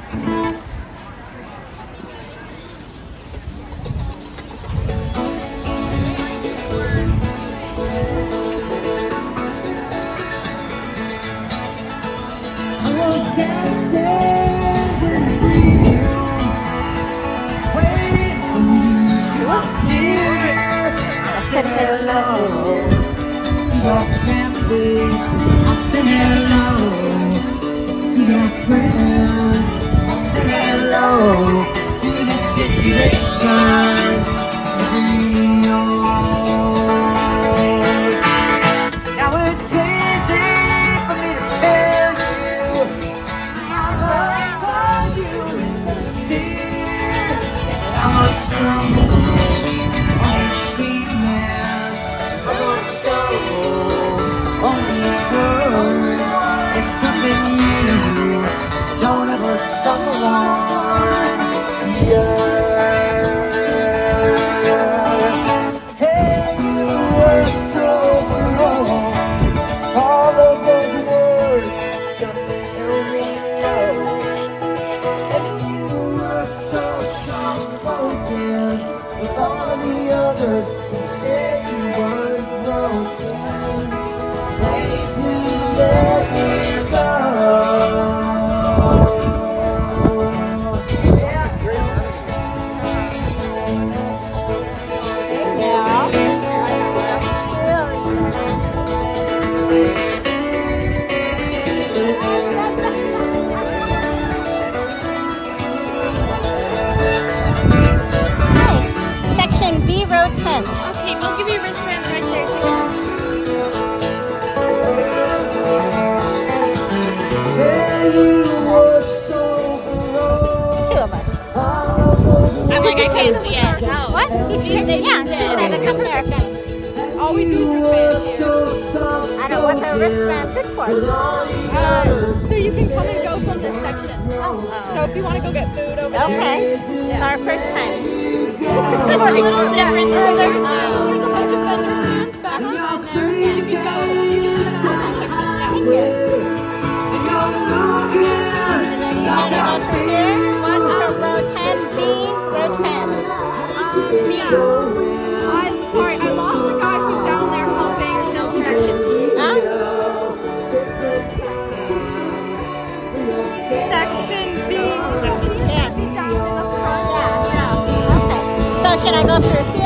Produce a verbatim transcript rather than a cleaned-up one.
Downstairs in the green room, waiting for you to appear. I said hello to your family. I said hello to your friends. I said hello to the situation. Now it's easy for me to tell you I'm a stumble on these feelings, I'm a stumble on these words. It's something you don't ever stumble on. Yeah. Hey, you were so wrong. All of those words just to tell me no. With all of the others who said you weren't broken, they just let you go. Yeah. B, row ten. Okay, we'll give you wristbands right there too. Two of us. I'm like, I can't see it. What? Did you check? Yeah, she said it up there. All we do is wristbands here. I know, what's a wristband good for? Uh, so you can come and go from this section. Oh. So if you want to go get food over there. Okay. It's our first time. Yeah, so there's, so there's a bunch of vendor stands back behind there, so you can go, you can just go to that section. Yeah. Thank you. And then you head on over here. One to row ten, B, row ten. Um, yeah. I'm sorry, I lost the guy who's down there helping fill section B. Huh? Section B, section ten. Down in the front. Yeah, yeah. Okay. So should I go through